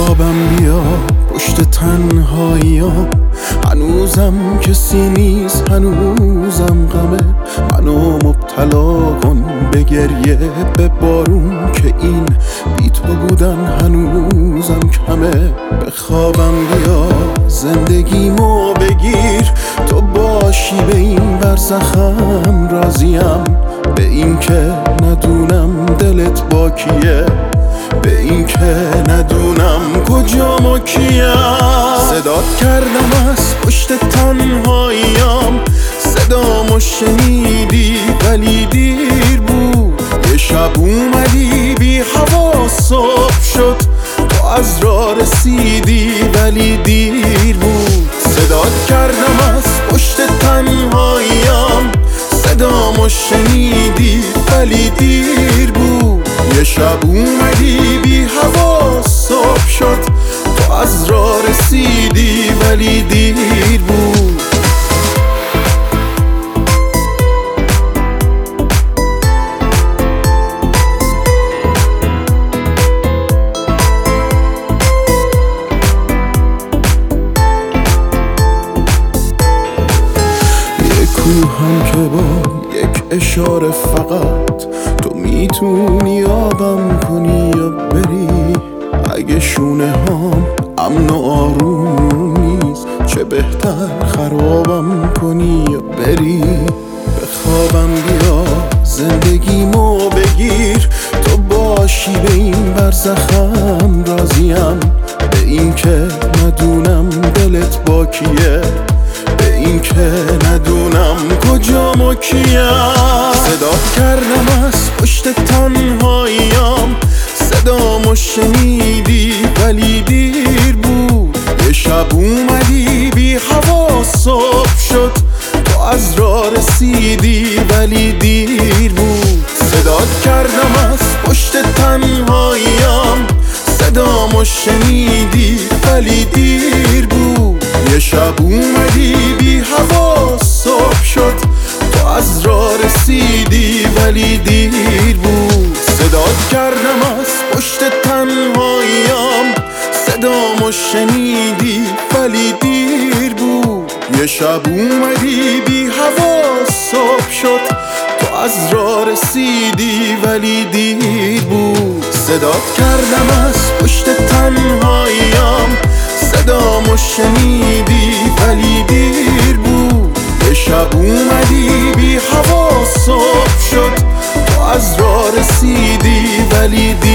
خوابم بیا پشت تنهاییام، هنوزم کسی نیست، هنوزم غمه. منو مبتلا کن به گریه، به بارون که این بی تو بودن هنوزم کمه. به خوابم بیا زندگیمو بگیر، تو باشی به این برزخم راضیم. به این که ندونم دلت با کیه، به این که ندونم کجام و کیم. صدات کردم از پشت تنهاییام، صدامو شنیدی ولی دیر بود. یه شب اومدی بی هوا صبح شد، تو از راه رسیدی ولی دیر بود. صدات کردم از پشت تنهاییام، صدامو شنیدی ولی دیر بود. یه شب اومدی بی هوا صبح شد، تو از راه رسیدی ولی دیر بود. کوهم که با یک اشاره فقط تو میتونی آبم کنی یا بری. اگه شونه هام امن و آروم نیست، چه بهتر خرابم کنی یا بری. به خوابم بیا زندگیمو بگیر، تو باشی به این برزخم راضیم. به این که ندونم دلت با کیه، به این که ندونم کجام و کیم. صدات کردم از پشت تنهاییام، صدامو شنیدی ولی دیر بود. یه شب اومدی بی هوا صبح شد، تو از راه رسیدی ولی دیر بود. صدات کردم از پشت تنهاییام، صدامو شنیدی ولی دیر بود. یه شب اومدی بی هوا صبح شد، تو از راه رسیدی ولی دیر بود. صدات کردم از پشت تنهاییام، صدامو شنیدی ولی دیر بود. یه شب اومدی بی هوا صبح شد، تو از راه رسیدی ولی دیر بود. صدات کردم از پشت تنهاییام، صدامو شنیدی ولی دیر بود. یه شب اومدی بی هوا صبح شد، تو از راه رسیدی ولی دیر بود.